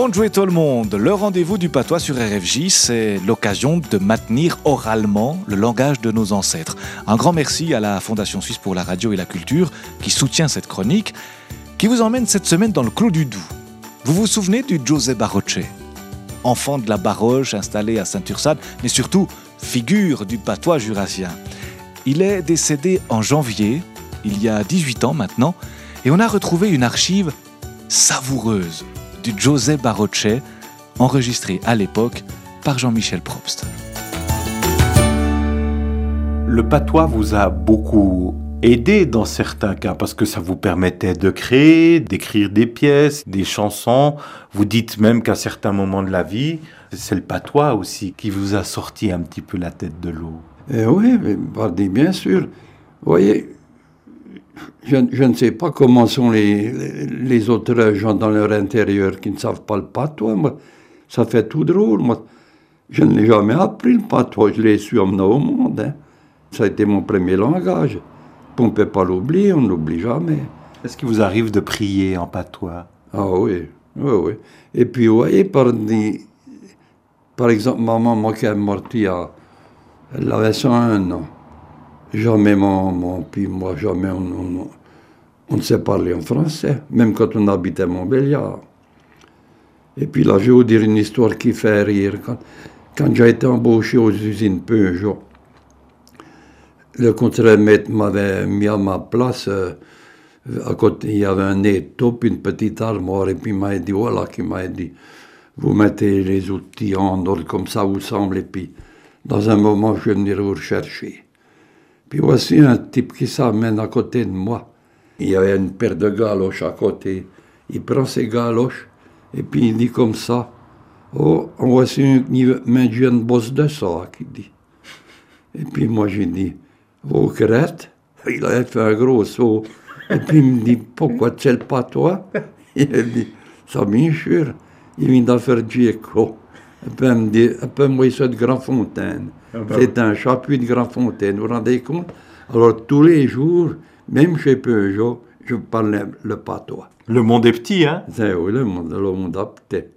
Bonjour tout le monde, le rendez-vous du patois sur RFJ, c'est l'occasion de maintenir oralement le langage de nos ancêtres. Un grand merci à la Fondation Suisse pour la radio et la culture qui soutient cette chronique, qui vous emmène cette semaine dans le Clos du Doubs. Vous vous souvenez du José Barroche, enfant de la Baroche installé à Saint-Ursade, mais surtout figure du patois jurassien. Il est décédé en janvier, il y a 18 ans maintenant, et on a retrouvé une archive savoureuse du José Barroche, enregistré à l'époque par Jean-Michel Probst. Le patois vous a beaucoup aidé dans certains cas, parce que ça vous permettait de créer, d'écrire des pièces, des chansons. Vous dites même qu'à certains moments de la vie, c'est le patois aussi qui vous a sorti un petit peu la tête de l'eau. Oui, bien sûr. Vous voyez, je ne sais pas comment sont les autres gens dans leur intérieur qui ne savent pas le patois. Moi, ça fait tout drôle. Moi, je ne l'ai jamais appris, le patois. Je l'ai su en venant au monde. Hein. Ça a été mon premier langage. On ne peut pas l'oublier, on ne l'oublie jamais. Est-ce qu'il vous arrive de prier en patois? Ah oui. Et puis, vous voyez, par exemple, ma maman qui est morte elle avait 101 ans. Jamais puis moi, jamais on ne sait parler en français, même quand on habitait à Montbéliard. Et puis là, je vais vous dire une histoire qui fait rire. Quand j'ai été embauché aux usines Peugeot, le contre-maître m'avait mis à ma place. À côté, il y avait un étau, puis une petite armoire, et puis il m'a dit, vous mettez les outils en ordre comme ça vous semble, et puis dans un moment, je vais venir vous rechercher. Puis voici un type qui s'amène à côté de moi. Il y avait une paire de galoches à côté. Il prend ses galoches et puis il dit comme ça, « Oh, voici une jeune bosse de ça, qui dit. » Et puis moi, j'ai dit, « Vous crête ?» Il a fait un gros saut. Et puis il me dit, « Pourquoi tu es le patois ?» Il a dit, « Ça bien sûr. » Il vient d'en faire Dieco. Et puis il me dit, « Moi, je suis de Grand-Fontaine. » C'est un chapuis de Grand-Fontaine, vous vous rendez compte? Alors, tous les jours, même chez Peugeot, je parlais le patois. Le monde est petit, hein? C'est oui, le monde est petit.